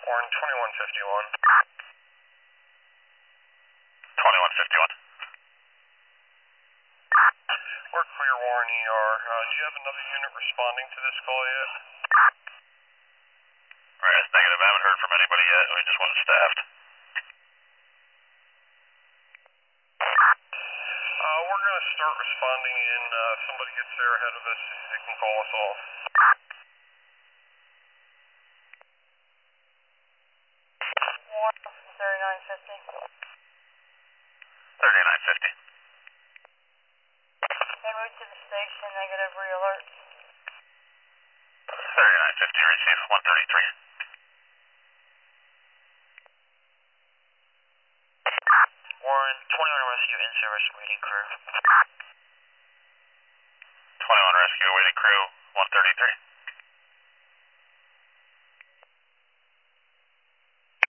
Warren 2151. 2151. We're clear, Warren ER. Do you have another unit responding to this call yet? Alright, that's negative. I haven't heard from anybody yet. We just want it staffed. We're going to start responding in. Somebody gets there ahead of us, they can call us off. Warren 3950. 3950. En route to the station, negative re-alert. 3950, receive 133. Warren, 21 Rescue in service, waiting crew. 21 Rescue, waiting crew, 133.